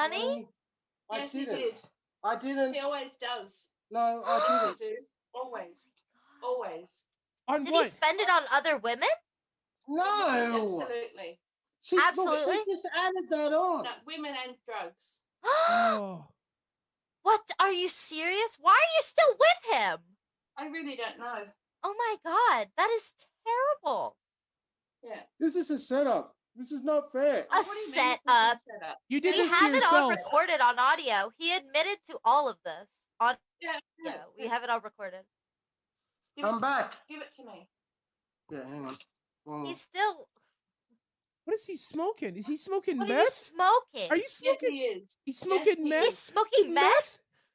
honey? Yes, he didn't. did. I didn't. He always does. No, I didn't. Do. Always. Always. On Did what? he spend it on other women? No. Absolutely. Absolutely. She just added that on. No, women and drugs. Oh. What? Are you serious? Why are you still with him? I really don't know. Oh my god, that is terrible. Yeah. This is a setup. This is not fair. A What do you mean it's setup. a setup? You did We this to have it all yourself. recorded on audio. He admitted to all of this. On Yeah. we have it all recorded. I'm back. Give it to me. Yeah, hang on. One He's still. What is he smoking? Is he smoking What meth? are you smoking? Are you Yes, smoking? he is. He's smoking he meth. He's smoking meth?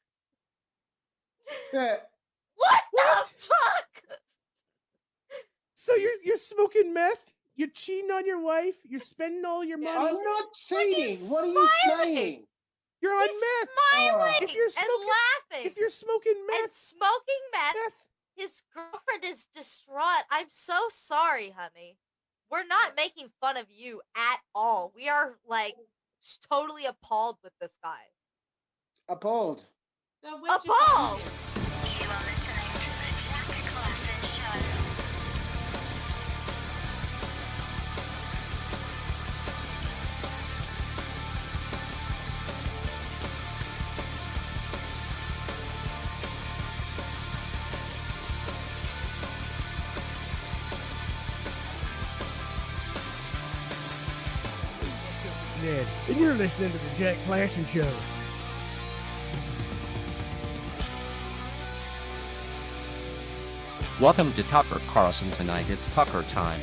Yeah. What the What? fuck? So you're smoking meth? You're cheating on your wife? You're spending all your money? I'm not cheating. he's What are you smiling. saying? You're on He's meth. smiling If you're and smoking- laughing. If you're smoking and meth, smoking meth, his girlfriend is distraught. I'm so sorry, honey. We're not making fun of you at all. We are like totally appalled with this guy. Appalled. So where'd you Appalled. find him? You are listening to the Jack Classen Show. Ned, and you're listening to the Jack Classen Show. Welcome to Tucker Carlson tonight. It's Tucker time.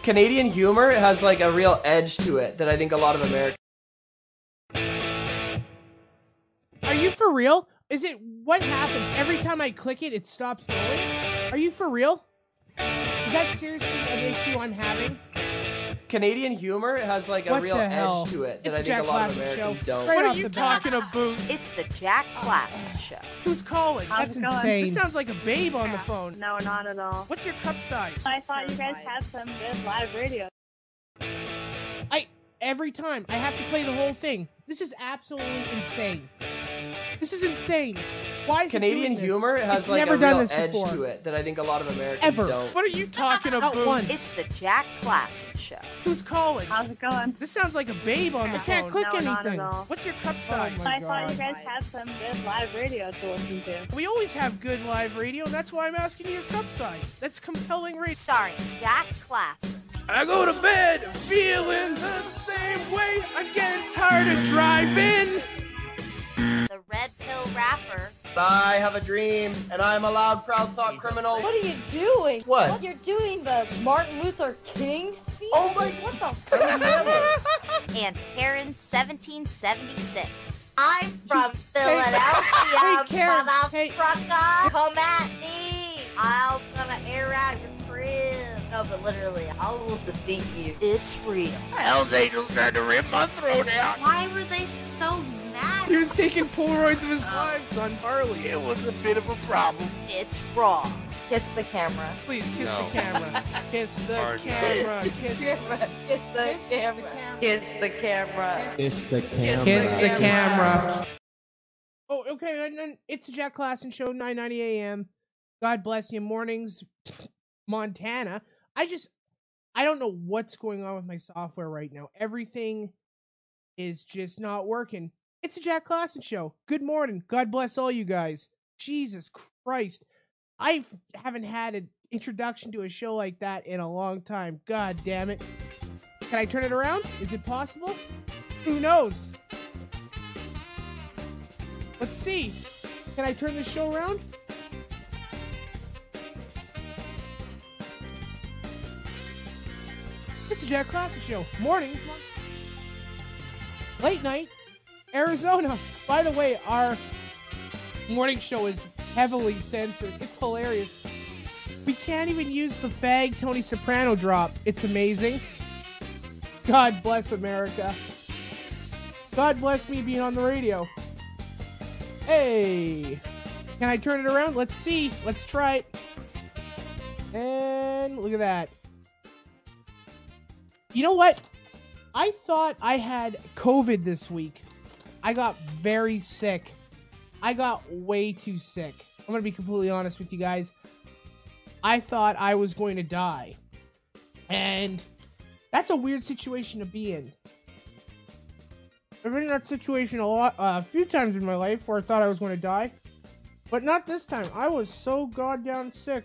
Canadian humor has like a real edge to it that I think a lot of Americans. Are you for real? Is it what happens every time I click it? It stops going. Are you for real? Is that seriously an issue I'm having? Canadian humor has like a What real the hell? edge to it that It's I think Jack a lot of Classic Americans Show. don't. Straight What off are you the bat. talking about? It's the Jack Classic Show. Who's calling? How's That's it going? insane. This sounds like a babe on the phone. No, not at all. What's your cup size? I thought you guys had some good live radio. Every time I have to play the whole thing. This is absolutely insane. This is insane. Why is Canadian it doing this? humor has It's like never a done real this edge before. to it that I think a lot of Americans Ever. don't. What are you talking Not about? once. It's the Jack Classic Show. Who's calling? How's it going? This sounds like a babe on the I phone. can't click No, not anything. at all. What's your cup size? I thought you guys had some good live radio to listen to. We always have good live radio, and that's why I'm asking you your cup size. That's compelling radio. Starring Jack Classic. I go to bed feeling the same way. I'm getting tired of driving. The Red Pill Rapper. I have a dream, and I'm a loud, proud thought criminal. What are you doing? What? You're doing the Martin Luther King speech? Oh my! What the fuck? And Karen 1776. I'm from Philadelphia, Hey, Karen, motherfucker. Come at me. I'm gonna air out your crib. No, but literally, I will defeat you. It's real. Hell's Angels tried to rip my throat out. Why were they so mad? He was taking Polaroids of his wives on Harley. It was a bit of a problem. It's raw. Kiss the camera. Please kiss No. the camera. Kiss the Hard camera. Kiss the camera. Kiss the camera. Kiss the camera. Kiss the camera. Kiss the camera. Oh, okay. And then it's the Jack Klassen Show, 9:90 a.m. God bless you. Mornings, Montana. I don't know what's going on with my software right now. Everything is just not working. It's the Jack Klassen Show. Good morning. God bless all you guys. Jesus Christ. I haven't had an introduction to a show like that in a long time. God damn it. Can I turn it around? Is it possible? Who knows? Let's see. Can I turn this show around? It's the Jack Klassen Show. Morning. Late night. Arizona. By the way, our morning show is heavily censored. It's hilarious. We can't even use the fag Tony Soprano drop. It's amazing. God bless America. God bless me being on the radio. Hey. Can I turn it around? Let's see. Let's try it. And look at that. You know what? I thought I had COVID this week. I got very sick. I got way too sick. I'm going to be completely honest with you guys. I thought I was going to die. And that's a weird situation to be in. I've been in that situation a few times in my life where I thought I was going to die. But not this time. I was so goddamn sick.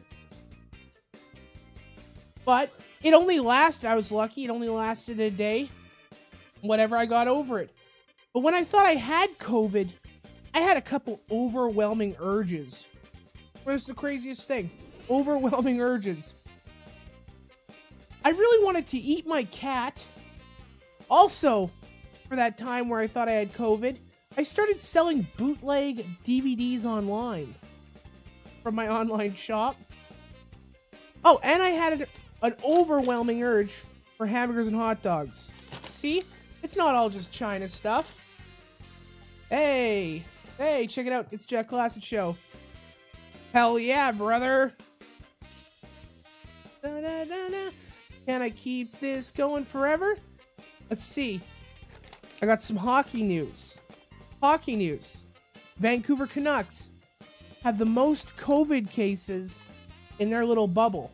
But it only lasted, I was lucky, it only lasted a day. Whatever, I got over it. But when I thought I had COVID, I had a couple overwhelming urges. It was the craziest thing. Overwhelming urges. I really wanted to eat my cat. Also, for that time where I thought I had COVID, I started selling bootleg DVDs online from my online shop. Oh, and I had an overwhelming urge for hamburgers and hot dogs. See? It's not all just China stuff. Hey, check it out. It's Jack Klassen Show. Hell yeah, brother. Da-da-da-da. Can I keep this going forever? Let's see. I got some hockey news. Hockey news. Vancouver Canucks have the most COVID cases in their little bubble.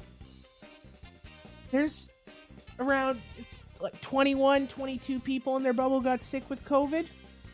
There's around, it's like 21, 22 people in their bubble got sick with COVID.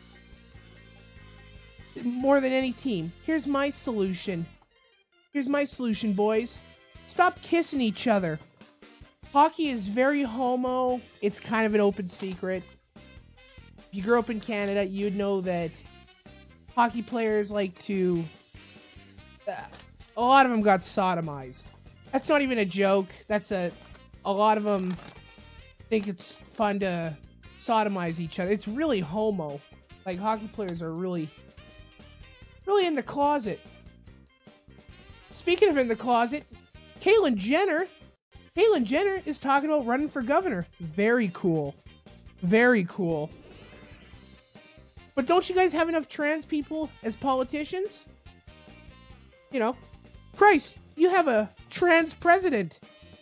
More than any team. Here's my solution. Here's my solution, boys. Stop kissing each other. Hockey is very homo. It's kind of an open secret. If you grew up in Canada, you'd know that hockey players like to... a lot of them got sodomized. That's not even a joke. That's a a lot of them think it's fun to sodomize each other. It's really homo. Like, hockey players are really in the closet. Speaking of in the closet, Caitlyn Jenner is talking about running for governor. Very cool. Very cool. But don't you guys have enough trans people as politicians? You know, Christ, you have a trans president.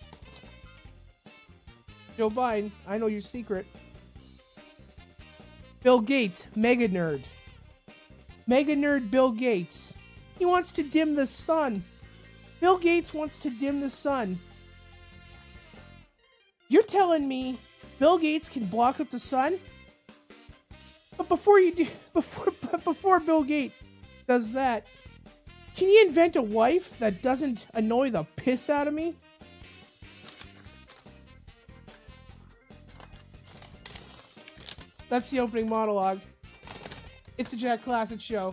Joe Biden, I know your secret. Bill Gates, mega nerd. Mega nerd Bill Gates. He wants to dim the sun. Bill Gates wants to dim the sun. You're telling me Bill Gates can block out the sun? But before Bill Gates does that, can you invent a wife that doesn't annoy the piss out of me? That's the opening monologue. It's the Jack Classic Show.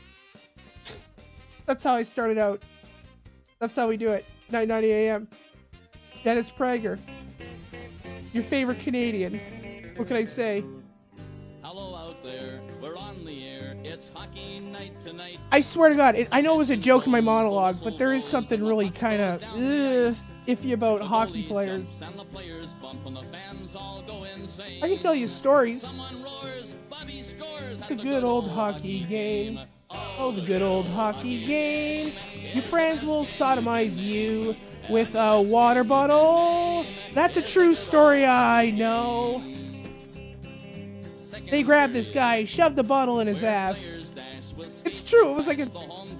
That's how I started out. That's how we do it. 9:90 a.m. Dennis Prager. Your favorite Canadian. What can I say? Hello out there. We're on the air. It's hockey night tonight. I swear to God, I know it was a joke in my monologue, but there is something really kind of iffy about hockey players. I can tell you stories. The good old hockey game. Oh, the good old hockey game. Your friends will sodomize you with a water bottle. That's a true story, I know. They grabbed this guy, shoved the bottle in his ass. It's true. It was like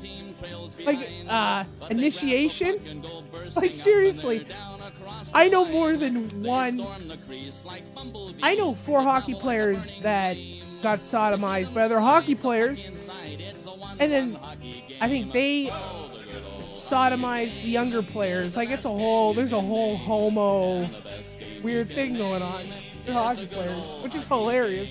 initiation. Like, seriously. I know more than one. I know 4 hockey players that got sodomized by other hockey players. And then I think they sodomized the younger players. Like, there's a whole homo weird thing going on with hockey players, which is hilarious.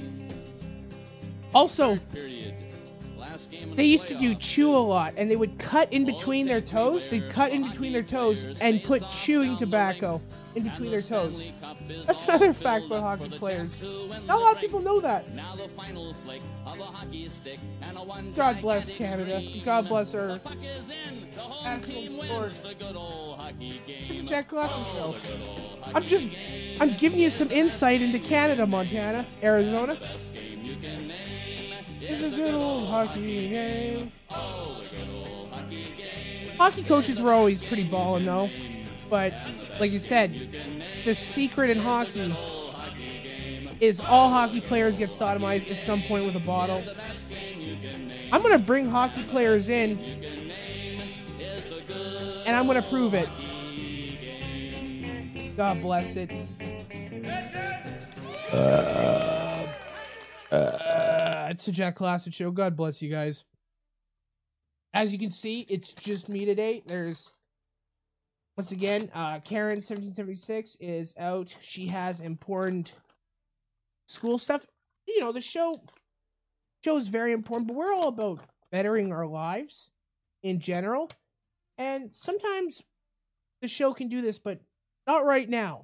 Also, they used to do chew a lot, and they would cut in between their toes. They'd cut in between their toes and put chewing tobacco in between their toes. That's another fact about hockey players. Not a lot of people know that. God bless Canada. God bless our national sport. It's a Jack Classic Show. I'm giving you some insight into Canada, Montana, Arizona. It's a good old hockey game. Hockey coaches were always pretty ballin', though. But, like you said, the secret in hockey is all hockey players get sodomized at some point with a bottle. I'm going to bring hockey players in, and I'm going to prove it. God bless it. It's a Jack Classic Show. God bless you guys. As you can see, it's just me today. There's, once again, Karen 1776 is out. She has important school stuff. You know, the show is very important, but we're all about bettering our lives in general. And sometimes the show can do this, but not right now.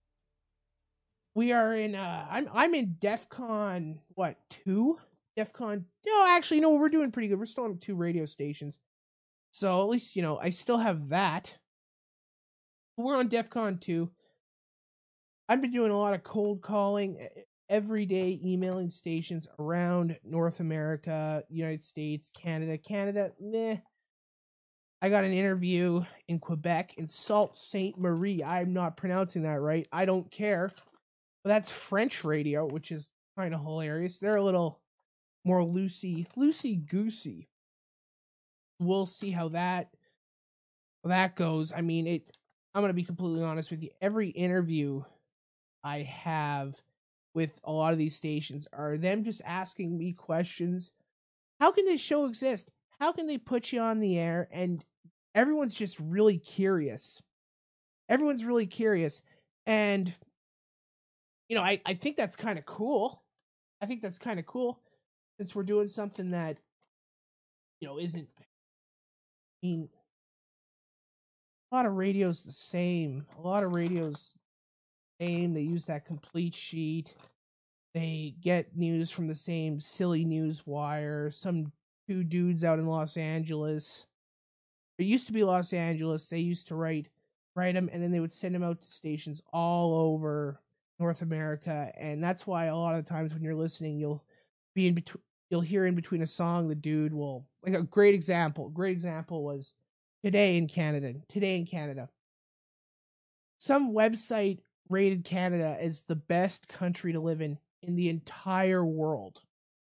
We are in, I'm in DEFCON, 2? DEFCON, no, actually, no, we're doing pretty good. We're still on 2 radio stations. So at least, I still have that. We're on DEFCON 2. I've been doing a lot of cold calling, every day emailing stations around North America, United States, Canada. Canada, meh. I got an interview in Quebec, in Sault Ste. Marie. I'm not pronouncing that right. I don't care. But that's French radio, which is kind of hilarious. They're a little more loosey-goosey. We'll see how that goes. I mean, I'm going to be completely honest with you. Every interview I have with a lot of these stations are them just asking me questions. How can this show exist? How can they put you on the air? And everyone's just really curious. Everyone's really curious. And, I think that's kind of cool. I think that's kind of cool since we're doing something that, isn't, A lot of radios the same. A lot of radios same. They use that complete sheet. They get news from the same silly news wire. Some two dudes out in Los Angeles. It used to be Los Angeles. They used to write them, and then they would send them out to stations all over North America. And that's why a lot of the times when you're listening, you'll be in between. You'll hear in between a song, the dude will, like, a great example. Great example was Today in Canada. Today in Canada. Some website rated Canada as the best country to live in the entire world.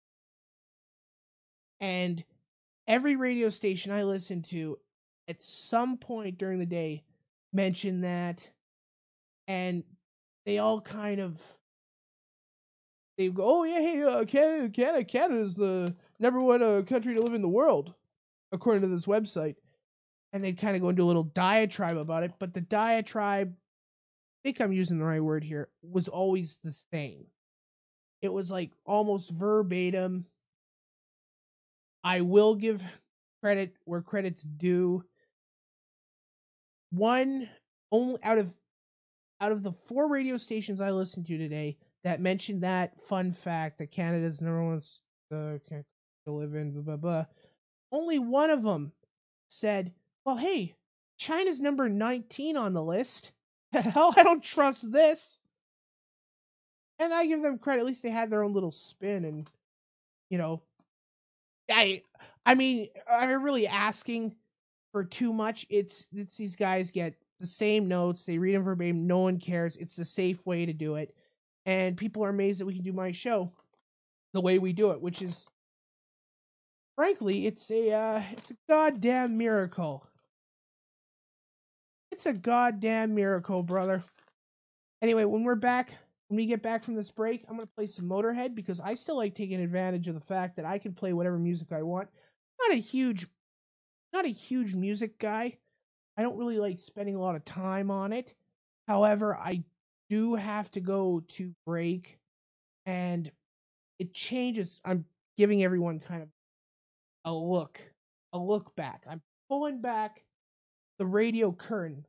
And every radio station I listen to at some point during the day mentioned that, and they all kind of, they go, oh yeah, hey, Canada's the number one country to live in the world, according to this website. And they'd kind of go into a little diatribe about it, but the diatribe, I think I'm using the right word here, was always the same. It was like almost verbatim. I will give credit where credit's due. One only out of the 4 radio stations I listened to today that mentioned that fun fact that Canada's number one country to live in, blah blah blah. Only one of them said, "Well, hey, China's number 19 on the list. Hell, I don't trust this." And I give them credit. At least they had their own little spin, and you know, I mean, I'm really asking for too much. It's these guys get the same notes, they read them verbatim, no one cares. It's the safe way to do it, and people are amazed that we can do my show the way we do it, which is, frankly, it's a goddamn miracle. It's a goddamn miracle, brother. Anyway, when we get back from this break, I'm gonna play some Motorhead because I still like taking advantage of the fact that I can play whatever music I want. Not a huge music guy. I don't really like spending a lot of time on it. However, I do have to go to break, and it changes. I'm giving everyone kind of a look back. I'm pulling back the radio curtain.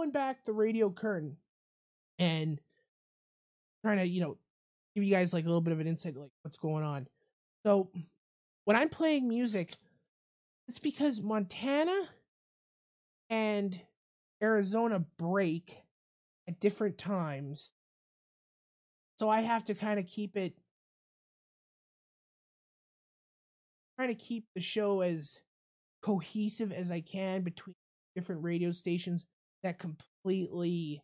And trying to, give you guys like a little bit of an insight like what's going on. So when I'm playing music, it's because Montana and Arizona break at different times. So I have to kind of keep the show as cohesive as I can between different radio stations that completely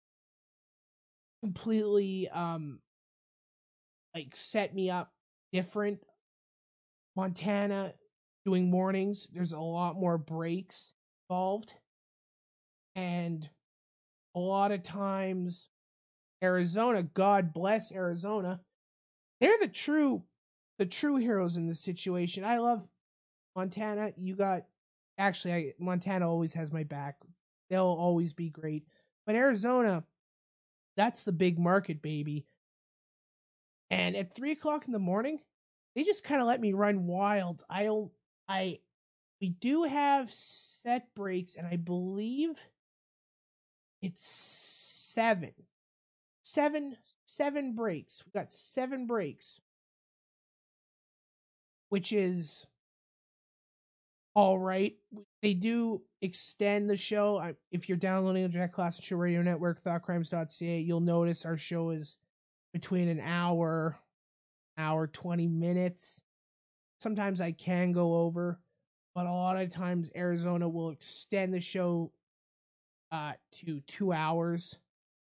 like set me up different. Montana doing mornings, there's a lot more breaks involved, and a lot of times Arizona, God bless Arizona, they're the true heroes in this situation. I love Montana. Montana always has my back. They'll always be great. But Arizona, that's the big market, baby. And at 3:00 in the morning, they just kind of let me run wild. We do have set breaks, and I believe it's 7 breaks. We got 7 breaks, which is all right. They do extend the show. If you're downloading the Jack Klassen Show Radio Network, thoughtcrimes.ca, you'll notice our show is between an hour 20 minutes. Sometimes I can go over, but a lot of times Arizona will extend the show to 2 hours.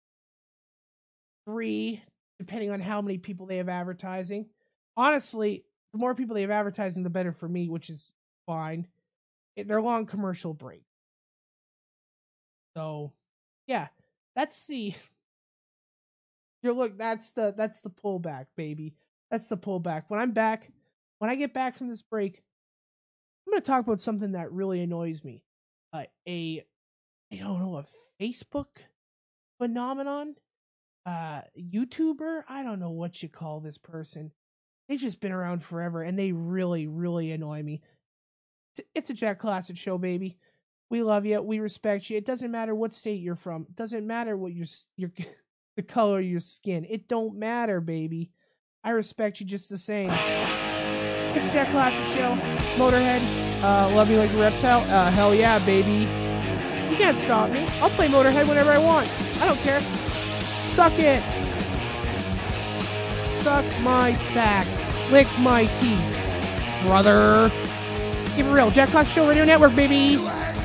3, depending on how many people they have advertising. Honestly, the more people they have advertising, the better for me, which is fine. They're long commercial break. So, yeah, that's the pullback, baby. That's the pullback. When I get back from this break, I'm going to talk about something that really annoys me. A Facebook phenomenon, YouTuber. I don't know what you call this person. They've just been around forever, and they really, really annoy me. It's a Jack Klassen Show, baby. We love you. We respect you. It doesn't matter what state you're from. It doesn't matter what your the color of your skin. It don't matter, baby. I respect you just the same. It's Jack Classic Show. Motorhead. Love me like a reptile. Hell yeah, baby. You can't stop me. I'll play Motorhead whenever I want. I don't care. Suck it. Suck my sack. Lick my teeth. Brother. Keep it real. Jack Classic Show Radio Network, baby.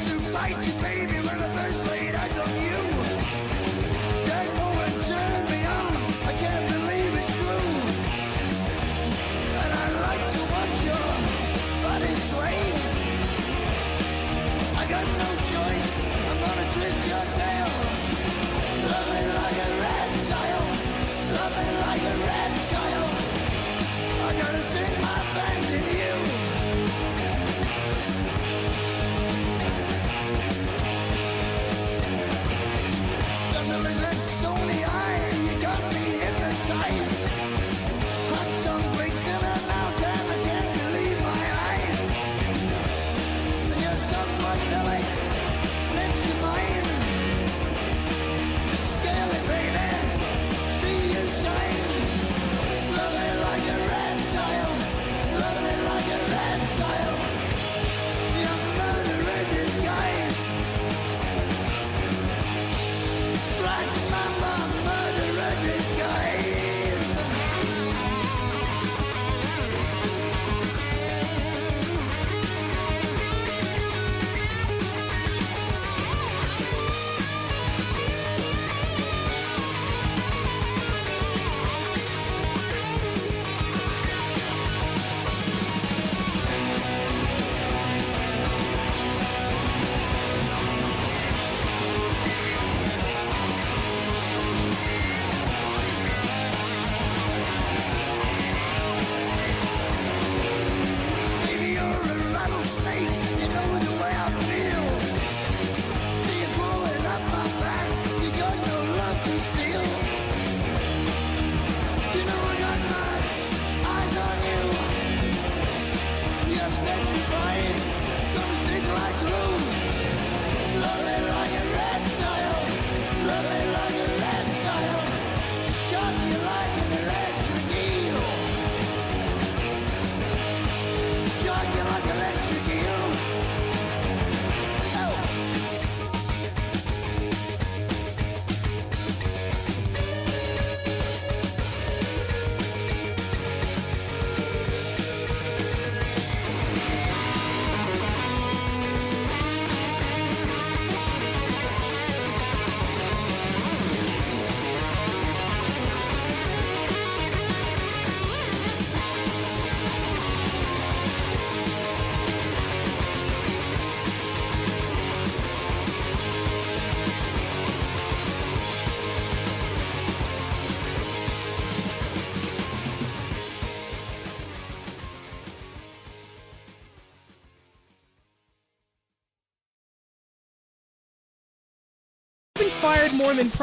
Fired more than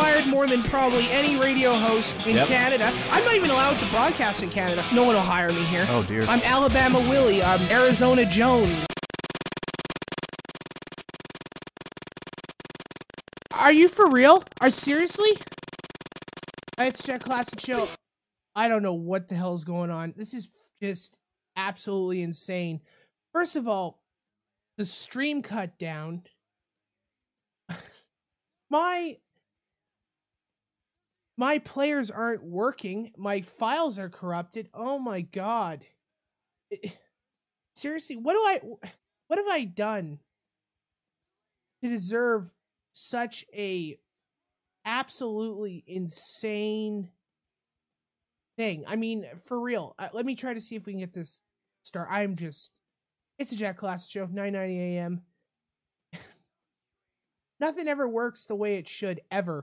probably any radio host in Canada. I'm not even allowed to broadcast in Canada. No one will hire me here. Oh dear. I'm Alabama Willie. I'm Arizona Jones. Are you for real? Seriously? It's Jack Classic Show. I don't know what the hell is going on. This is just absolutely insane. First of all, the stream cut down. My players aren't working. My files are corrupted. Oh my god. Seriously, what have I done to deserve such a absolutely insane thing? I mean, for real. Let me try to see if we can get this start. It's a Jack Classic Show, 9:90 a.m. Nothing ever works the way it should, ever.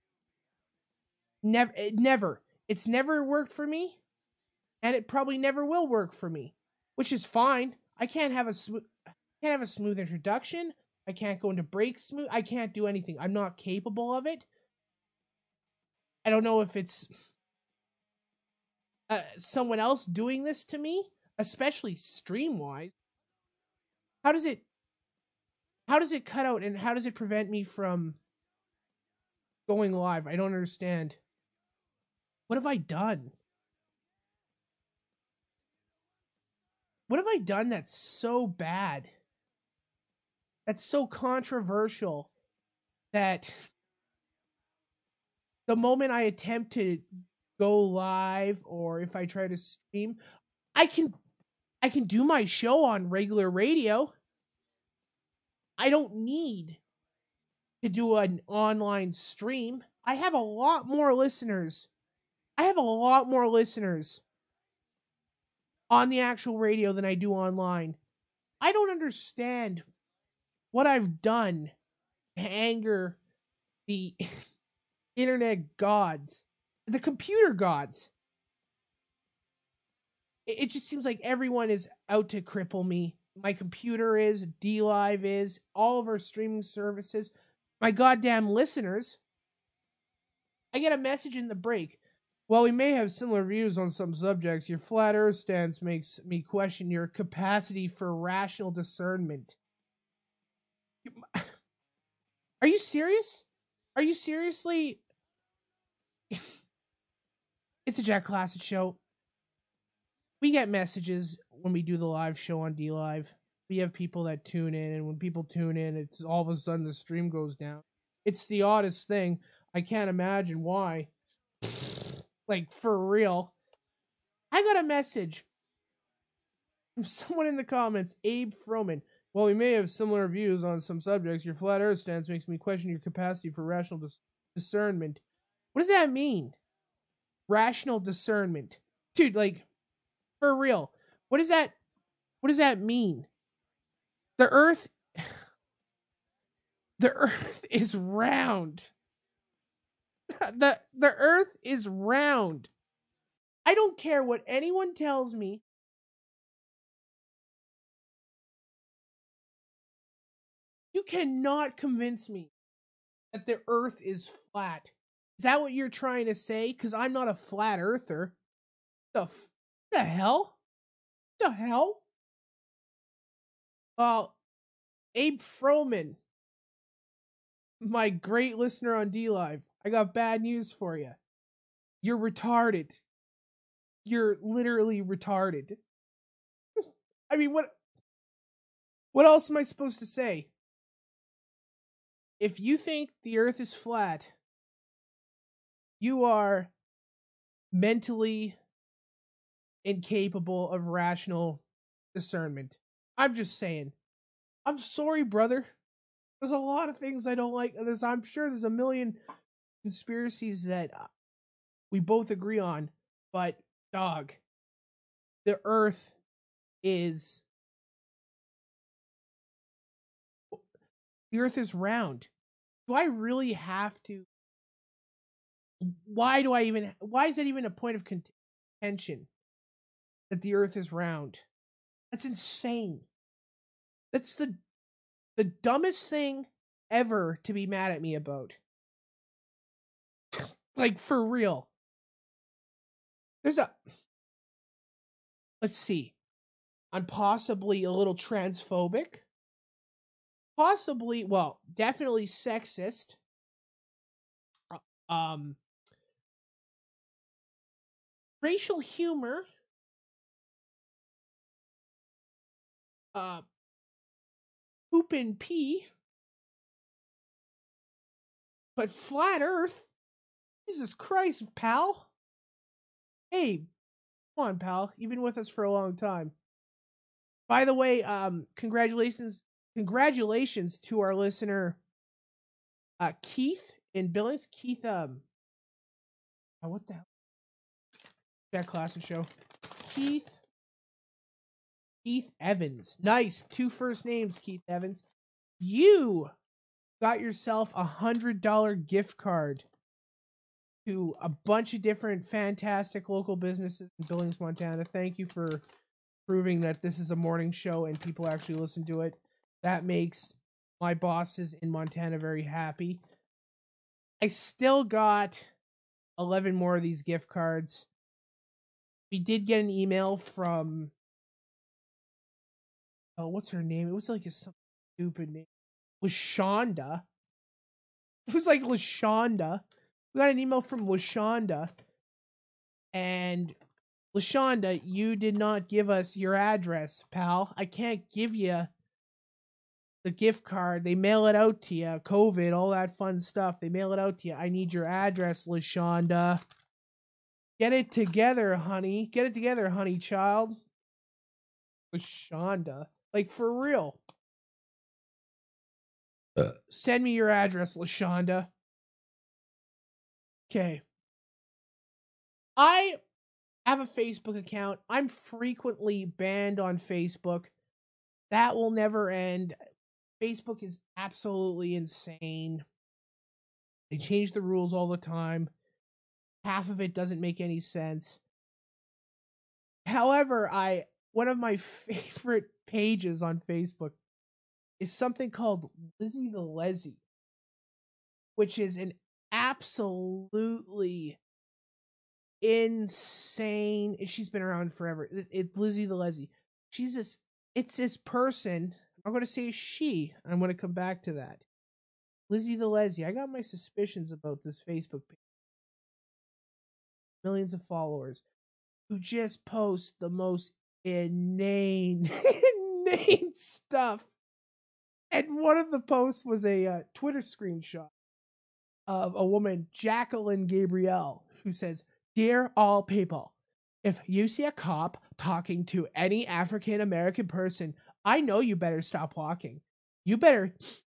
Never. It's never worked for me, and it probably never will work for me, which is fine. I can't have a smooth introduction. I can't go into break smooth. I can't do anything. I'm not capable of it. I don't know if it's someone else doing this to me, especially stream-wise. How does it How does it cut out and how does it prevent me from going live? I don't understand. What have I done? What have I done that's so bad? That's so controversial that the moment I attempt to go live or if I try to stream, I can do my show on regular radio. I don't need to do an online stream. I have a lot more listeners. On the actual radio than I do online. I don't understand what I've done to anger the internet gods, the computer gods. It just seems like everyone is out to cripple me. My computer is, DLive is, all of our streaming services, my goddamn listeners. I get a message in the break. While we may have similar views on some subjects, your flat earth stance makes me question your capacity for rational discernment. Are you serious? Are you seriously? It's a Jack Classic show. We get messages when we do the live show on DLive. We have people that tune in, and when people tune in, it's all of a sudden the stream goes down. It's the oddest thing. I can't imagine why. Like, for real. I got a message from someone in the comments, Abe Froman. While we may have similar views on some subjects, your flat earth stance makes me question your capacity for rational discernment. What does that mean? Rational discernment. Dude, like, for real. What does that mean? The earth is round. The earth is round. I don't care what anyone tells me. You cannot convince me that the earth is flat. Is that what you're trying to say? Because I'm not a flat earther. The hell? The hell? Abe Froman, my great listener on DLive, I got bad news for you. You're retarded. You're literally retarded. I mean, what else am I supposed to say? If you think the earth is flat, you are mentally incapable of rational discernment. I'm just saying. I'm sorry, brother. There's a lot of things I don't like. I'm sure there's a million conspiracies that we both agree on, but dog, the earth is round. Do I really have to? Why is that even a point of contention that the earth is round? That's insane. That's the dumbest thing ever to be mad at me about. Like, for real. Let's see. I'm possibly a little transphobic. Possibly, well, definitely sexist. Racial humor. Poop and pee. But flat earth? Jesus Christ, pal. Hey, come on, pal. You've been with us for a long time. By the way, congratulations to our listener, Keith in Billings. Keith, what the hell? That classic show. Keith Evans. Nice. 2 first names, Keith Evans. You got yourself $100 gift card to a bunch of different fantastic local businesses in Billings, Montana. Thank you for proving that this is a morning show and people actually listen to it. That makes my bosses in Montana very happy. I still got 11 more of these gift cards. We did get an email from, what's her name? It was like some stupid name. LaShonda. It was like LaShonda. We got an email from LaShonda. And LaShonda, you did not give us your address, pal. I can't give you the gift card. They mail it out to you. COVID, all that fun stuff. They mail it out to you. I need your address, LaShonda. Get it together, honey. Get it together, honey child. LaShonda. Like, for real. Send me your address, LaShonda. Okay. I have a Facebook account. I'm frequently banned on Facebook. That will never end. Facebook is absolutely insane. They change the rules all the time. Half of it doesn't make any sense. However, one of my favorite pages on Facebook is something called Lizzie the Leslie, which is an absolutely insane. She's been around forever. It's Lizzie the Leslie. It's this person. I'm going to say she. I'm going to come back to that. Lizzie the Leslie. I got my suspicions about this Facebook page. Millions of followers who just post the most inane stuff. And one of the posts was a Twitter screenshot of a woman, Jacqueline Gabrielle, who says, "Dear all people, if you see a cop talking to any African American person, I know you better stop walking. You better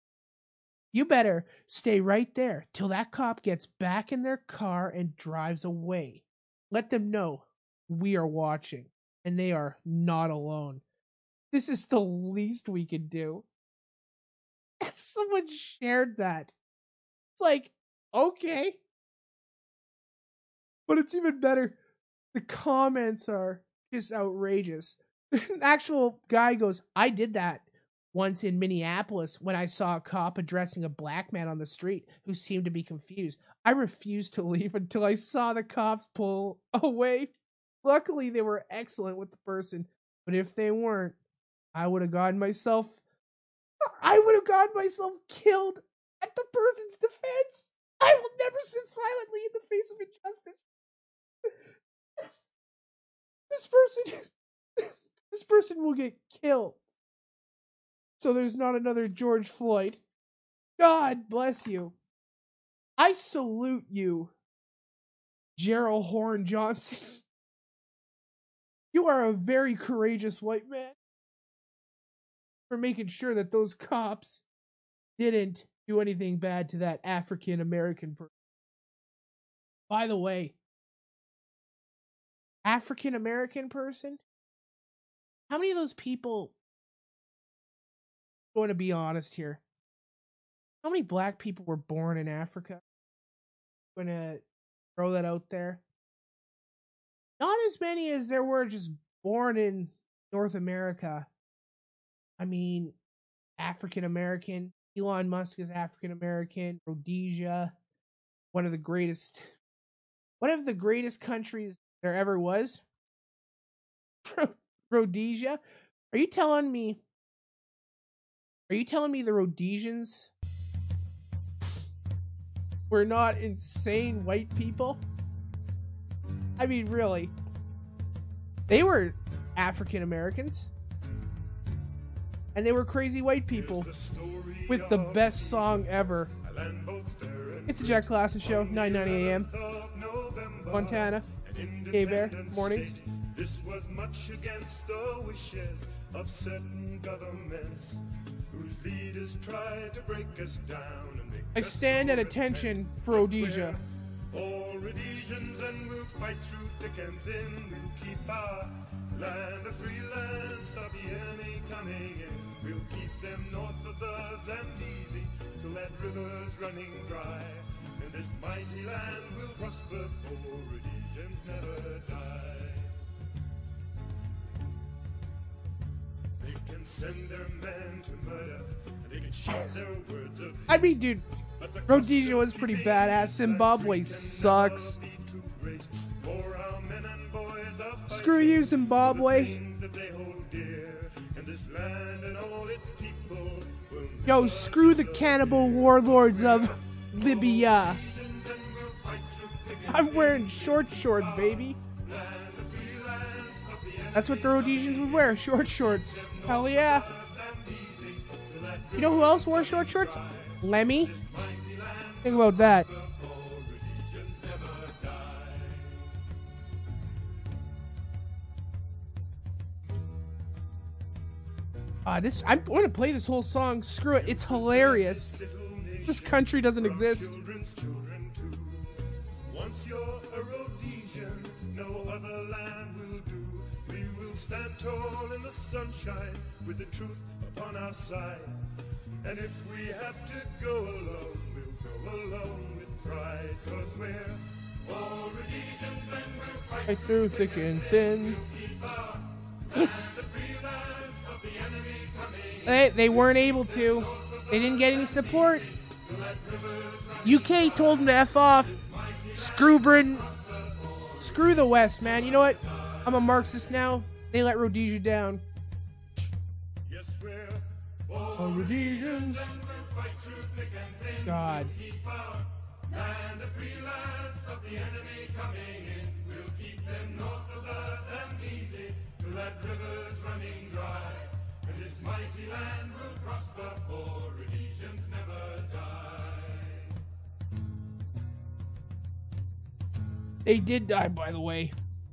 stay right there till that cop gets back in their car and drives away. Let them know we are watching and they are not alone." This is the least we can do. And someone shared that. It's like, okay. But it's even better. The comments are just outrageous. An actual guy goes, "I did that once in Minneapolis when I saw a cop addressing a black man on the street who seemed to be confused. I refused to leave until I saw the cops pull away. Luckily, they were excellent with the person, but if they weren't, I would have gotten myself killed at the person's defense. I will never sit silently in the face of injustice. This person will get killed. So there's not another George Floyd. God bless you. I salute you, Gerald Horn Johnson. You are a very courageous white man for making sure that those cops didn't do anything bad to that African American person. By the way, African American person? How many of those people, I'm going to be honest here, how many black people were born in Africa? I'm going to throw that out there. Not as many as there were just born in North America. I mean, African American. Elon Musk is African American. Rhodesia, one of the greatest countries there ever was. Rhodesia. Are you telling me the Rhodesians were not insane white people? I mean, really. They were African Americans. And they were crazy white people with the best song ever. It's the Jack Klassen Show, 9:90 a.m. Montana. Gay Bear, mornings. This was much against the wishes of certain governments whose leaders tried to break us down and make I stand at attention for Rhodesia. All Rhodesians, and we'll fight through thick and thin. We'll keep our land a free land, stop the enemy coming in. We'll keep them north of the Zambezi till that river's running dry. In this mighty land we'll prosper, for Rhodesians never die. They can send their men to murder, and they can shout their words of hate. I mean, dude, Rhodesia was pretty badass. Zimbabwe sucks. Screw you, Zimbabwe. this land and all its people will Yo, screw the cannibal warlords of Libya. I'm wearing short shorts, baby. That's what the Rhodesians would wear, short shorts. Hell yeah. You know who else wore short shorts? Lemmy. Think about that. I'm going to play this whole song. Screw it. It's hilarious. This country doesn't exist. Once you're a Rhodesian, no other land will do. We will stand tall in the sunshine with the truth upon our side. And if we have to go alone, we'll go alone with pride. 'Cause we're all Rhodesians and we'll fight Through thick and thin. It's... They weren't able to. They didn't get any support. UK told them to F off. Screw Britain. Screw the West, man. You know what? I'm a Marxist now. They let Rhodesia down. All Rhodesians. God. And the free lands of the enemy coming in, we'll keep them north of us and easy till that river's running dry. And this mighty land will prosper, for Rhodesians never die. They did die, by the way.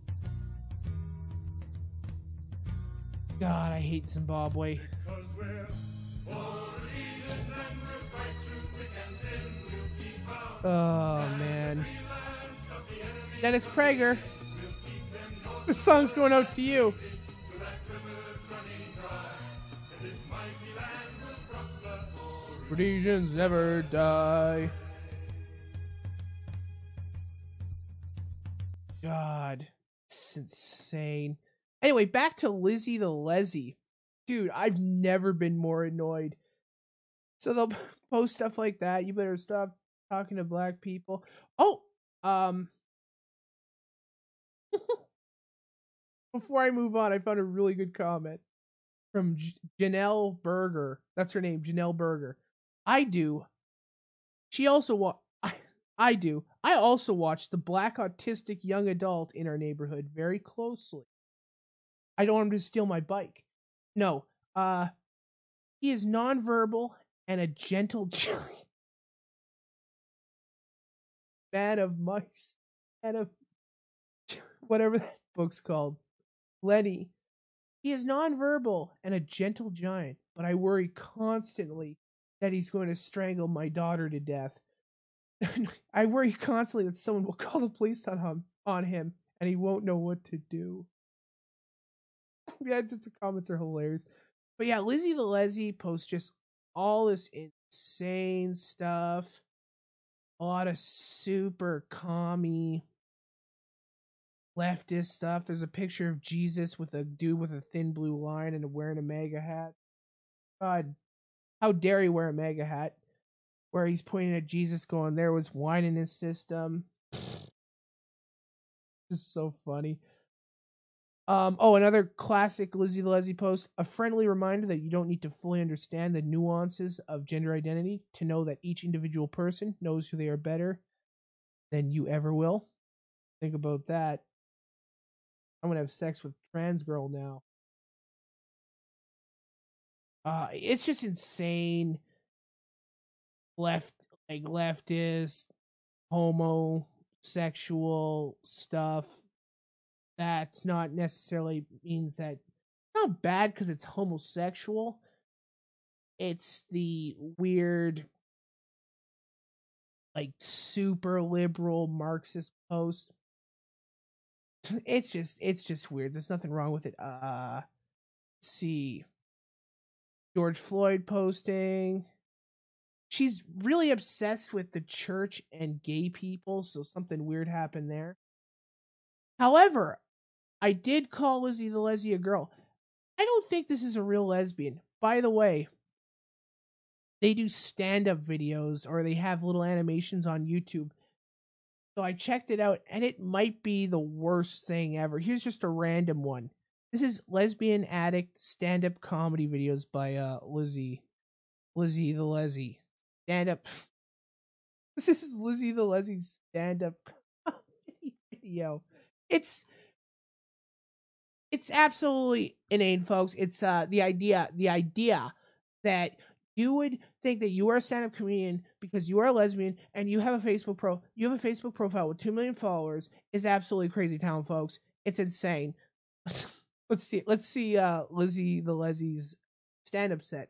God, I hate Zimbabwe. Because we're all Rhodesians and we'll fight through thick and thin. We'll keep our Oh, man. Dennis Prager. This song's going out to you. Rhodesians never die. God, it's insane. Anyway, back to Lizzie the Leslie. Dude, I've never been more annoyed. So they'll post stuff like that. You better stop talking to black people. Oh, before I move on, I found a really good comment from Janelle Berger. That's her name, Janelle Berger. I do. She also I do. I also watch the black autistic young adult in our neighborhood very closely. I don't want him to steal my bike. No. He is nonverbal and a gentle giant. Fan of mice. Fan of whatever that book's called. Lenny. He is nonverbal and a gentle giant, but I worry constantly that he's going to strangle my daughter to death. I worry constantly that someone will call the police on him and he won't know what to do. Yeah, just the comments are hilarious. But yeah, Lizzie the Leslie posts just all this insane stuff. A lot of super commie leftist stuff. There's a picture of Jesus with a dude with a thin blue line and wearing a MAGA hat. God, how dare he wear a MAGA hat? Where he's pointing at Jesus going, there was wine in his system. Just so funny. Another classic Lizzie the Leslie post. A friendly reminder that you don't need to fully understand the nuances of gender identity to know that each individual person knows who they are better than you ever will. Think about that. I'm going to have sex with trans girl now. It's just insane. Leftist, homosexual stuff. That's not necessarily means that it's not bad because it's homosexual. It's the weird, super liberal Marxist posts. It's just weird. There's nothing wrong with it. Let's see. George Floyd posting. She's really obsessed with the church and gay people, so something weird happened there. However, I did call Lizzie the Leslie a girl. I don't think this is a real lesbian. By the way, they do stand-up videos or they have little animations on YouTube. So I checked it out, and it might be the worst thing ever. Here's just a random one. This is Lesbian Addict stand-up comedy videos by Lizzie the Leslie. Stand-up. This is Lizzie the Leslie's stand-up comedy video. It's absolutely inane, folks. It's the idea that you would think that you are a stand-up comedian because you are a lesbian and you have a Facebook profile with 2 million followers is absolutely crazy town, folks. It's insane. Let's see Lizzie the Leslie's stand-up set.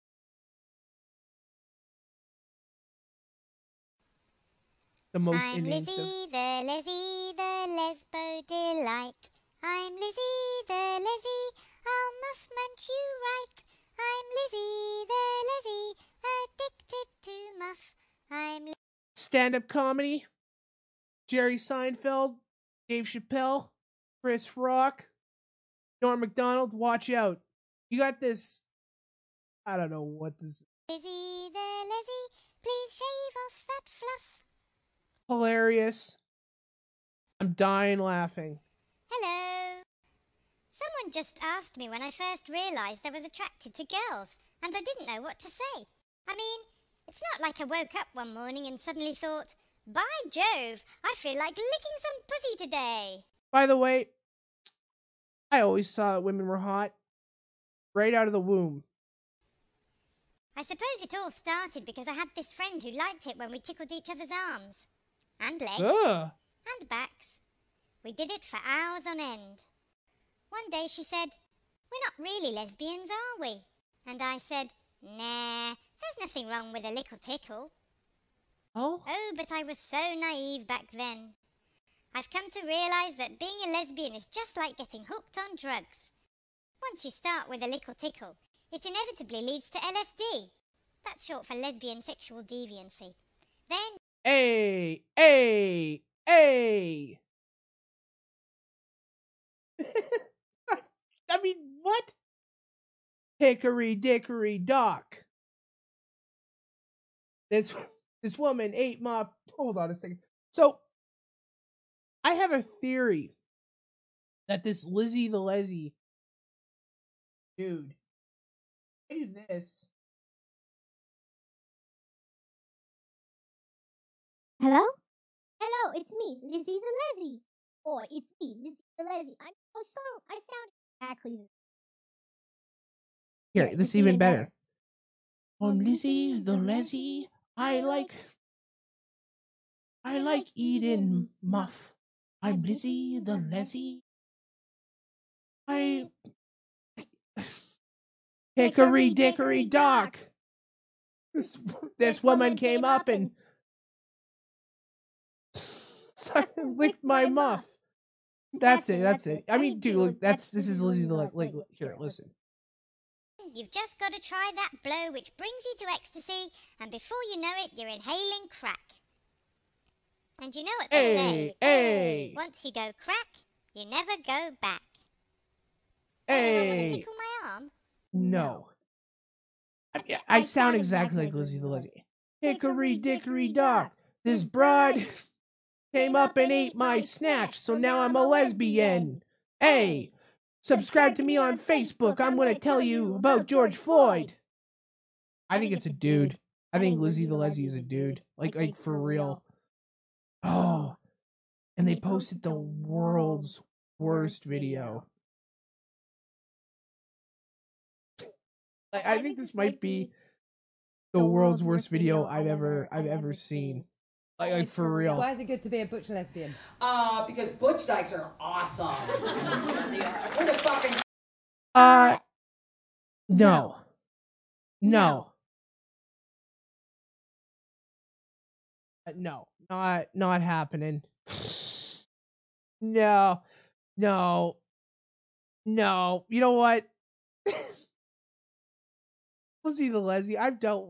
The most I'm inane Lizzie stuff. the lesbo delight. I'm Lizzie the Leslie, I'll muff munch you right. I'm Lizzie the Leslie, addicted to muff. I'm Stand-up comedy. Jerry Seinfeld, Dave Chappelle, Chris Rock, Norm Macdonald. Watch out. You got this. I don't know what this. Lizzie the Leslie, please shave off that fluff. Hilarious. I'm dying laughing. Hello. Someone just asked me when I first realised I was attracted to girls, and I didn't know what to say. I mean, it's not like I woke up one morning and suddenly thought, by Jove, I feel like licking some pussy today. By the way, I always saw that women were hot right out of the womb. I suppose it all started because I had this friend who liked it when we tickled each other's arms. And legs. Ugh. And backs. We did it for hours on end. One day she said, we're not really lesbians, are we? And I said, nah, there's nothing wrong with a little tickle. Oh? Oh, but I was so naive back then. I've come to realise that being a lesbian is just like getting hooked on drugs. Once you start with a little tickle, it inevitably leads to LSD. That's short for lesbian sexual deviancy. Then... Hey! I mean, what? Hickory dickory dock. This woman ate my... Hold on a second. So, I have a theory that this Lizzie the Leslie dude, I do this. Hello? Hello, it's me, Lizzie the Leslie. Or it's me, Lizzie the Leslie. I sound exactly the Here, Yeah, this is it's even even better. better. I'm Lizzie the Leslie. I like eating muff. I'm Lizzie the Leslie. Hickory dickory dock. This woman came up and licked my muff. That's it. I mean, dude, look, this is Lizzie the Leslie. Here, listen. You've just got to try that blow which brings you to ecstasy, and before you know it, you're inhaling crack. And you know what they say? Hey! Once you go crack, you never go back. Hey! Want to tickle my arm? No. I sound exactly like Lizzie the Leslie. Hickory dickory dock. This broad came up and ate my snatch, so now I'm a lesbian. Hey! Subscribe to me on Facebook. I'm going to tell you about George Floyd. I think it's a dude. I think Lizzie the Leslie is a dude. Like for real. Oh. And they posted the world's worst video. I think this might be the world's worst video I've ever seen. Like for real. Why is it good to be a butch lesbian? Because butch dykes are awesome. They are. Who the fucking... No. No. No. Not happening. No. No. No. You know what? Lizzie the Leslie, I don't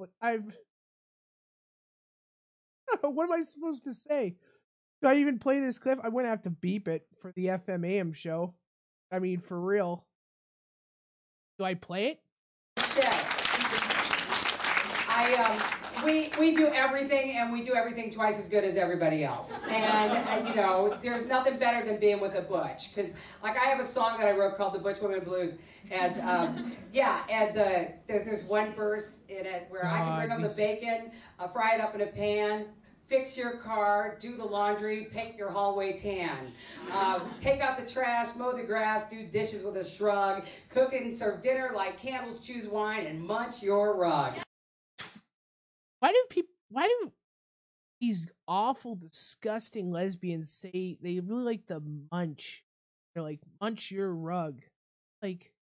know, what am I supposed to say? Do I even play this clip? I'm gonna have to beep it for the FMAM show. I mean, for real. Do I play it? Yeah. we do everything, and we do everything twice as good as everybody else. And you know, there's nothing better than being with a butch. Because like I have a song that I wrote called "The Butch Women Blues," and there's one verse in it where I can bring home the bacon, fry it up in a pan, fix your car, do the laundry, paint your hallway tan, take out the trash, mow the grass, do dishes with a shrug, cook and serve dinner like candles, choose wine, and munch your rug. Why do these awful, disgusting lesbians say they really like to munch? They're like, munch your rug. Like,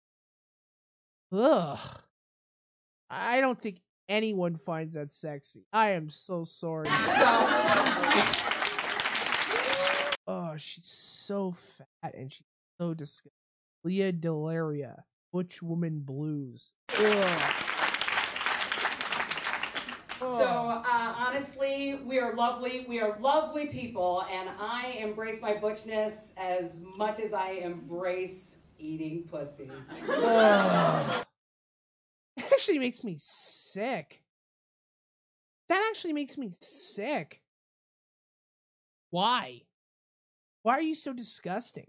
ugh. I don't think anyone finds that sexy. I am so sorry. Oh, she's so fat and she's so disgusting. Leah Delaria, Butch Woman Blues. Ugh. So honestly, we are lovely. We are lovely people, and I embrace my butchness as much as I embrace eating pussy. Ugh. That actually makes me sick. That actually makes me sick. Why? Why are you so disgusting?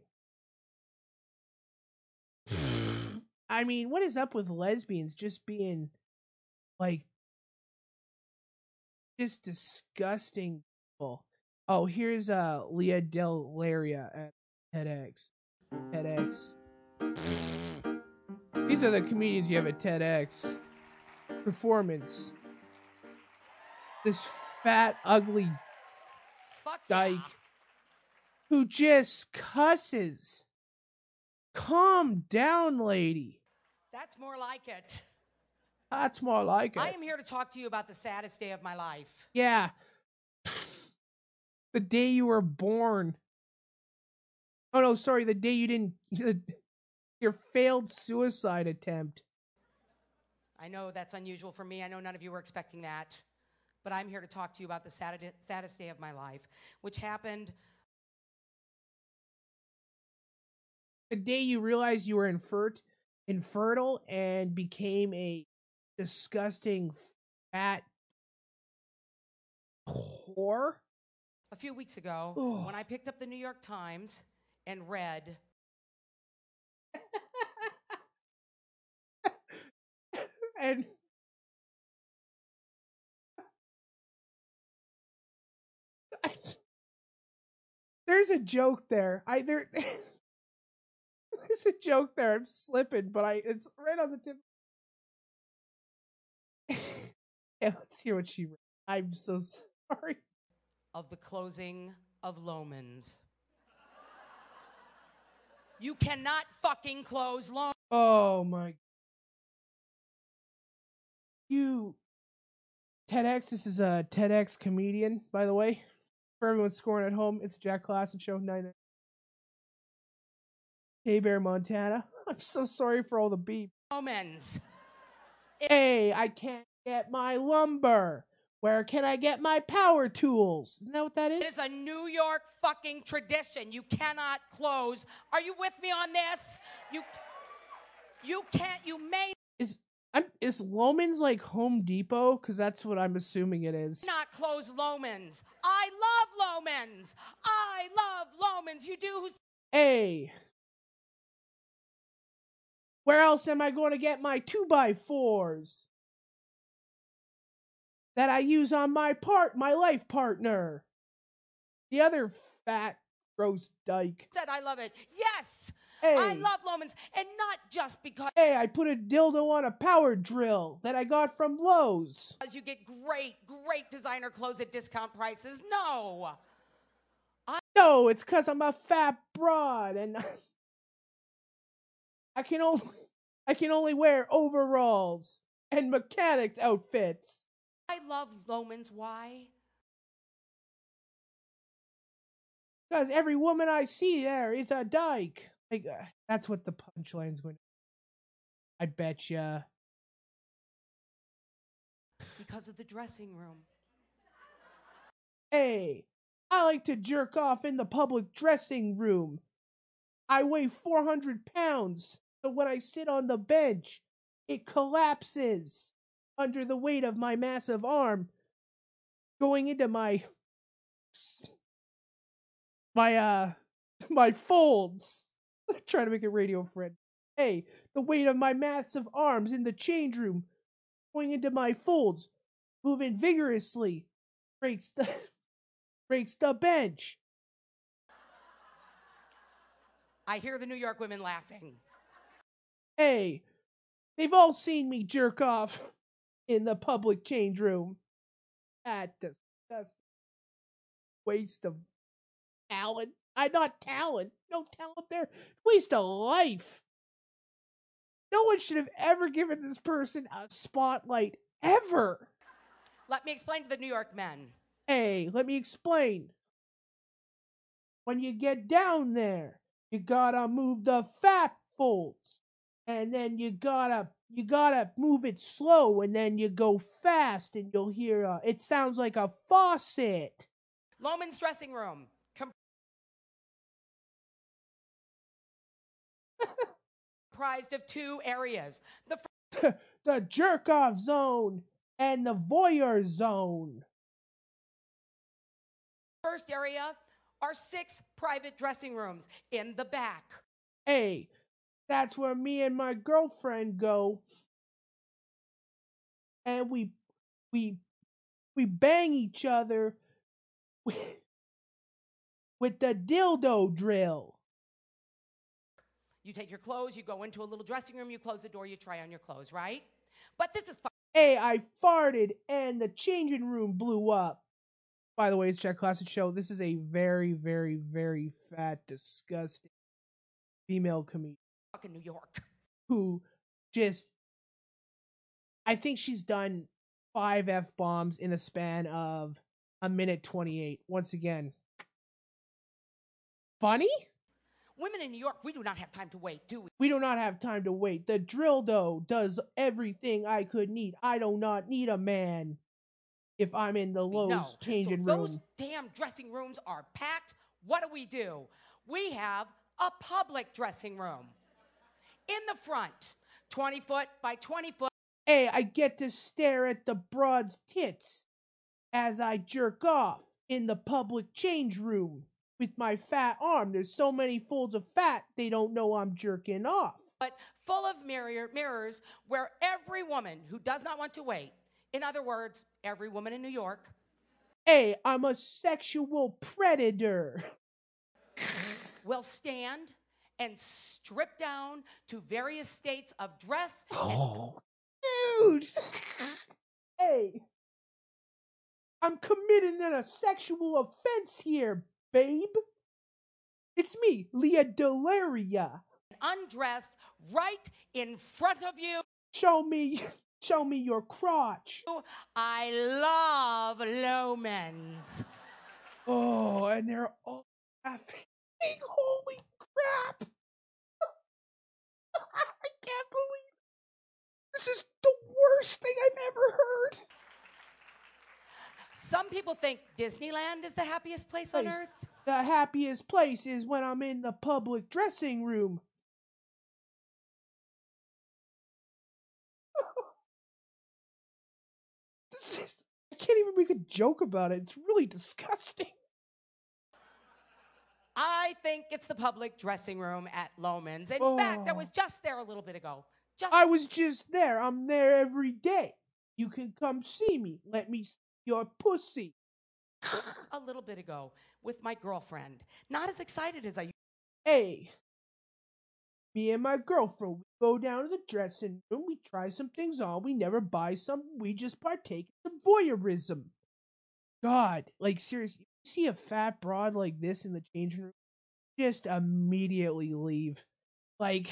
I mean, what is up with lesbians just being like just disgusting people? Oh, here's Leah Delaria at TEDx. TEDx. These are the comedians you have at TEDx. Performance. This fat, ugly dyke who just cusses. Calm down, lady. That's more like it. That's more like it. I am here to talk to you about the saddest day of my life. Yeah. The day you were born. Oh no, sorry, the day you didn't... Your failed suicide attempt. I know that's unusual for me. I know none of you were expecting that. But I'm here to talk to you about the saddest day of my life, which happened... The day you realized you were infertile and became a disgusting fat whore? A few weeks ago, when I picked up the New York Times and read... and... There's a joke there. There's a joke there. I'm slipping, but it's right on the tip. Yeah, let's hear what she wrote. I'm so sorry. Of the closing of Loman's. You cannot fucking close Loman's. Oh my. TEDx, this is a TEDx comedian, by the way. For everyone scoring at home, it's a Jack Klassen show, 9. Hey Bear, Montana. I'm so sorry for all the beep. Loman's. Hey, I can't get my lumber. Where can I get my power tools? Isn't that what that is? It is a New York fucking tradition. You cannot close. Are you with me on this? You can't, you may Is Loman's like Home Depot? Because that's what I'm assuming it is. Not close Loman's. I love Loman's. I love Loman's. You do? Hey. Where else am I going to get my 2x4s? That I use on my life partner. The other fat, gross dyke. Said I love it. Yes. Hey. I love Loman's, and not just because... Hey, I put a dildo on a power drill that I got from Lowe's. You get great designer clothes at discount prices. No. No, it's because I'm a fat broad, and I can only wear overalls and mechanics outfits. I love Loman's. Why? Because every woman I see there is a dyke. Like, that's what the punchline's going to be. I bet ya. Because of the dressing room. Hey, I like to jerk off in the public dressing room. I weigh 400 pounds, so when I sit on the bench, it collapses. under the weight of my massive arm, going into my my folds. Trying to make it radio friend. Hey, the weight of my massive arms in the change room, going into my folds, moving vigorously, breaks the bench. I hear the New York women laughing. Hey, they've all seen me jerk off in the public change room. That disgusting waste of talent. Not talent. No talent there. Waste of life. No one should have ever given this person a spotlight ever. Let me explain to the New York men. Hey, let me explain. When you get down there, you gotta move the fat folds. And then you gotta move it slow, and then you go fast, and you'll hear it sounds like a faucet. Loman's dressing room. Comprised of two areas. The jerk-off zone and the voyeur zone. First area are 6 private dressing rooms in the back. Hey, that's where me and my girlfriend go. And we bang each other with the dildo drill. You take your clothes, you go into a little dressing room, you close the door, you try on your clothes, right? But this is Hey, I farted and the changing room blew up. By the way, it's Jack Classic Show. This is a very, very, very fat, disgusting female comedian. Fucking New York. Who just, I think she's done 5 F-bombs in a span of a minute 28. Once again. Funny? Women in New York, we do not have time to wait, do we? We do not have time to wait. The dildo does everything I could need. I do not need a man if I'm in the Lowe's changing room. Those damn dressing rooms are packed. What do? We have a public dressing room. In the front, 20 foot by 20 foot. Hey, I get to stare at the broad's tits as I jerk off in the public change room. With my fat arm, there's so many folds of fat, they don't know I'm jerking off. But full of mirrors where every woman who does not want to wait, in other words, every woman in New York. Hey, I'm a sexual predator. Will stand and strip down to various states of dress. Oh, dude. Hey, I'm committing a sexual offense here, babe. It's me, Leah Delaria. Undressed right in front of you. Show me your crotch. I love Loman's. Oh, and they're all laughing. Holy crap. I can't believe this is the worst thing I've ever heard. Some people think Disneyland is the happiest place on earth. The happiest place is when I'm in the public dressing room. I can't even make a joke about it. It's really disgusting. I think it's the public dressing room at Loman's. In fact, I was just there a little bit ago. I was just there. I'm there every day. You can come see me. Let me see your pussy. A little bit ago with my girlfriend. Not as excited as I used. Hey, me and my girlfriend, we go down to the dressing room. We try some things on. We never buy something. We just partake in some voyeurism. God, like seriously, you see a fat broad like this in the changing room, just immediately leave. Like,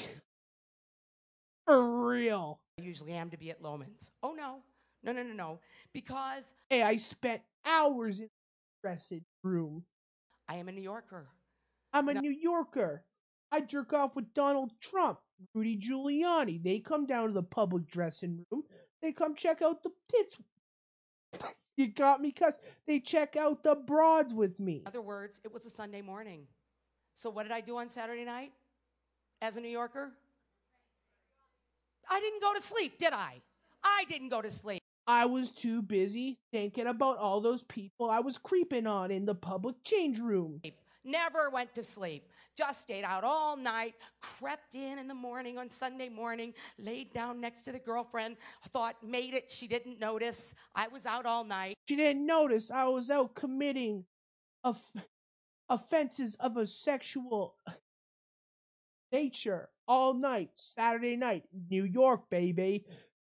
for real. I usually am to be at Loman's. Oh, no. No. Because... Hey, I spent hours in the dressing room. I am a New Yorker. I'm a New Yorker. I jerk off with Donald Trump, Rudy Giuliani. They come down to the public dressing room. They come check out the tits. You got me, cuz they check out the broads with me. In other words, it was a Sunday morning. So what did I do on Saturday night as a New Yorker? I didn't go to sleep, did I? I didn't go to sleep. I was too busy thinking about all those people I was creeping on in the public change room. Never went to sleep. Just stayed out all night, crept in the morning on Sunday morning, laid down next to the girlfriend, thought made it. She didn't notice. I was out all night. She didn't notice I was out committing offenses of a sexual nature all night, Saturday night, New York, baby.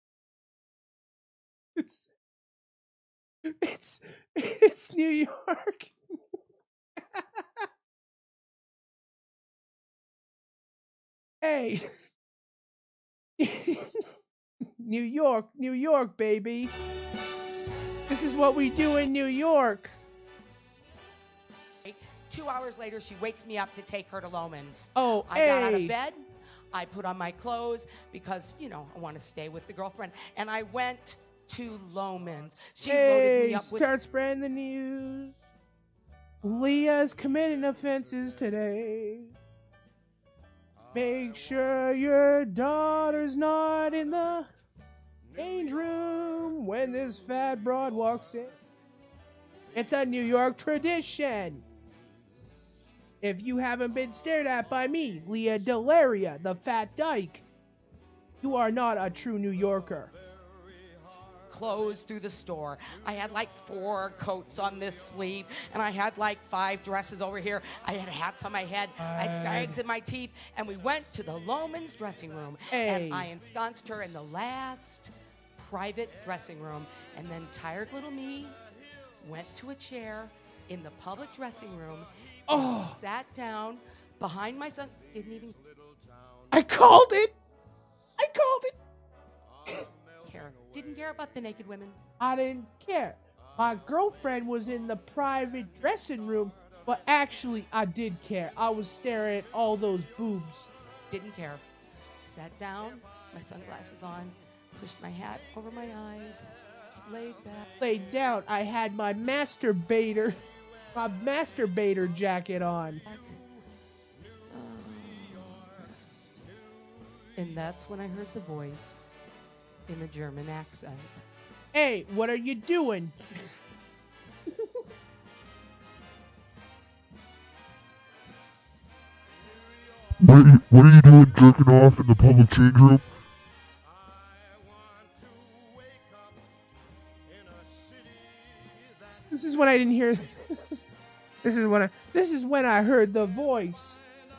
It's New York. Hey. New York, baby. This is what we do in New York. 2 hours later, she wakes me up to take her to Loman's. Oh, I got out of bed. I put on my clothes because, I want to stay with the girlfriend. And I went to Loman's. She loaded me up with... Start spreading the news. Leah's committing offenses today. Make sure your daughter's not in the change room when this fat broad walks in. It's a New York tradition. If you haven't been stared at by me, Leah Delaria, the fat dyke, you are not a true New Yorker. Clothes through the store. I had like 4 coats on this sleeve, and I had like 5 dresses over here. I had hats on my head. I had bags in my teeth, and we went to the Loman's dressing room, and I ensconced her in the last private dressing room, and then tired little me went to a chair in the public dressing room and sat down behind my son. Didn't even... I called it! Didn't care about the naked women. I didn't care. My girlfriend was in the private dressing room, but actually I did care. I was staring at all those boobs. Didn't care. Sat down, my sunglasses on, pushed my hat over my eyes, laid back. Laid down. I had my masturbator jacket on. And that's when I heard the voice in a German accent. Hey, what are you doing? What are you doing jerking off in the public change room? This is when I didn't hear. This is when I heard the voice.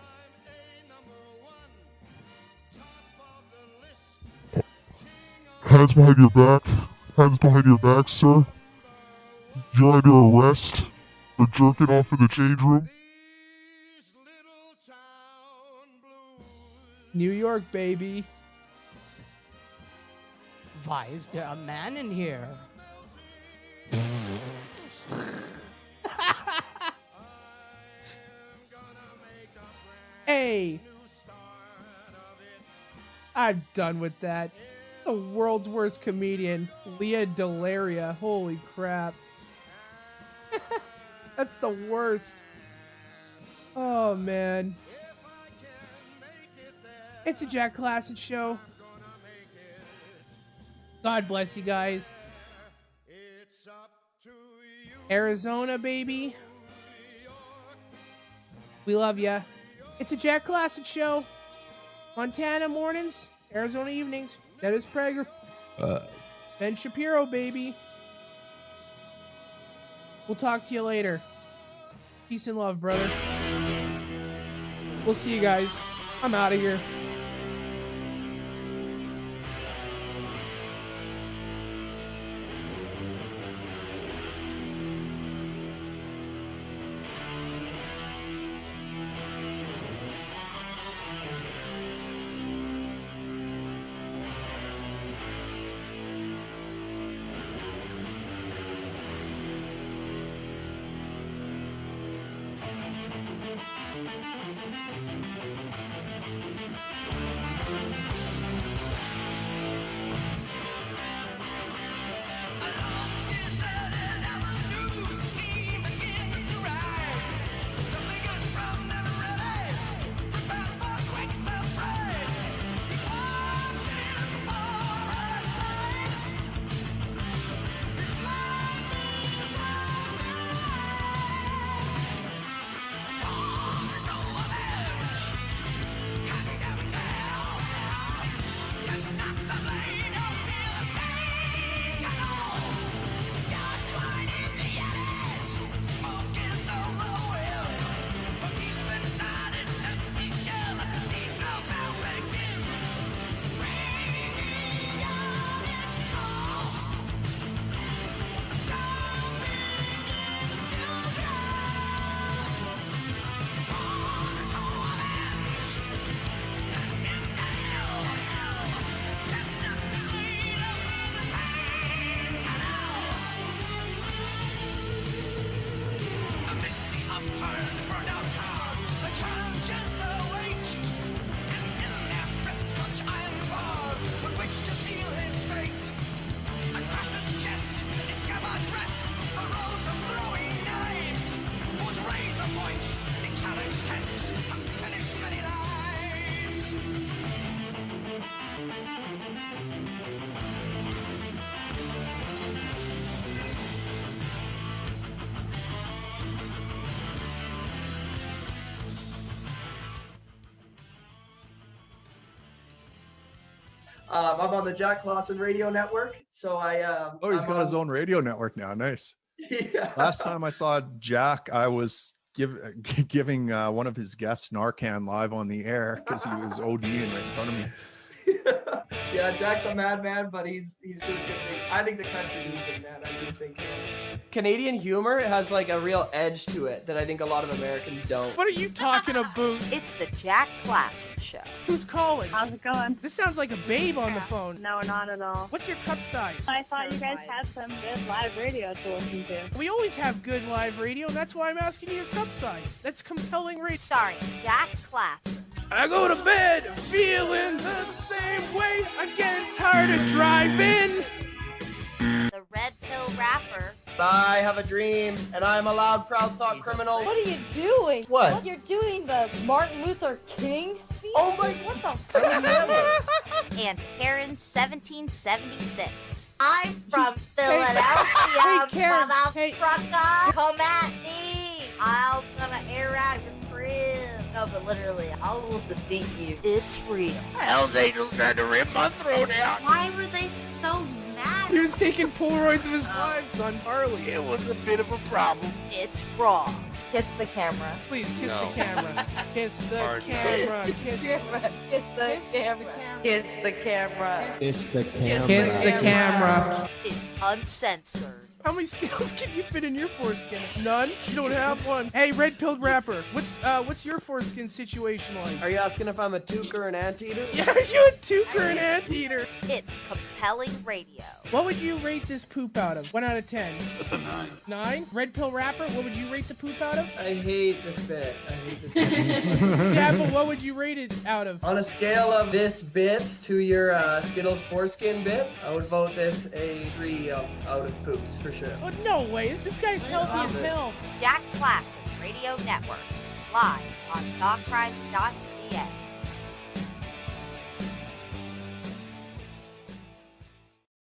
Hands behind your back. Hands behind your back, sir. You're under arrest for jerking off in the change room. New York, baby. Why is there a man in here? Hey. I'm done with that. The world's worst comedian, Leah Delaria. Holy crap. That's the worst. Oh, man. It's a Jack Classic show. God bless you guys. Arizona, baby. We love ya. It's a Jack Classic show. Montana mornings, Arizona evenings. Dennis Prager. Ben Shapiro, baby. We'll talk to you later. Peace and love, brother. We'll see you guys. I'm out of here. I'm on the Jack Clausen Radio Network, so Oh, he's got his own radio network now. Nice. Yeah. Last time I saw Jack, I was giving one of his guests Narcan live on the air because he was ODing right in front of me. Yeah, Jack's a madman, but he's doing good things. I think the country needs him, man. I do think so. Canadian humor has like a real edge to it that I think a lot of Americans don't. What are you talking about? It's the Jack Clausen Show. Who's calling? How's it going? This sounds like a babe on the phone. No, not at all. What's your cup size? I thought you guys had some good live radio to listen to. We always have good live radio. That's why I'm asking you your cup size. That's compelling radio. Sorry, Jack Clausen. I go to bed feeling the same way. I'm getting tired of driving. The Red Pill Rapper. I have a dream, and I'm a loud, proud thought criminal. What are you doing? What? You're doing the Martin Luther King speech? Oh my, what the fuck? And Karen 1776. I'm from Philadelphia, Karen, motherfucker. Come at me. I'm gonna air out your crib. No, but literally, I will defeat you. It's real. Hell's Angels tried to rip my throat out. Why were they so mad? He was taking Polaroids of his wife, son, Harley. It was a bit of a problem. It's raw. Kiss the camera. Please, kiss No. the camera. Kiss the Hard no. camera. Kiss the camera. Kiss the camera. Kiss the camera. Kiss the camera. It's uncensored. How many scales can you fit in your foreskin? None? You don't have one. Hey, Red Pilled Rapper, what's your foreskin situation like? Are you asking if I'm a toque or an anteater? Yeah, are you a toque or an anteater? It's compelling radio. What would you rate this poop out of? 1 out of 10. That's a 9. 9? Red Pill Rapper, what would you rate the poop out of? I hate this bit. Yeah, but what would you rate it out of? On a scale of this bit to your Skittles foreskin bit, I would vote this a 3 out of poops for sure. Oh, no way. This guy's healthy as hell. Jack Clausen Radio Network. Live on ThoughtCrimes.ca.